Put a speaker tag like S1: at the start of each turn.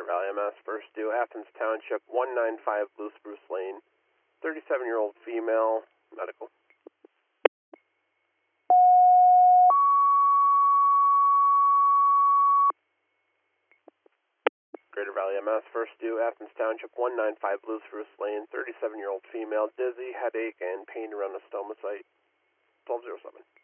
S1: Greater Valley MS, first due, Athens Township, 195 Blue Spruce Lane, 37-year-old female, medical. Greater Valley MS, first due, Athens Township, 195 Blue Spruce Lane, 37-year-old female, dizzy, headache, and pain around the stoma site, 1207.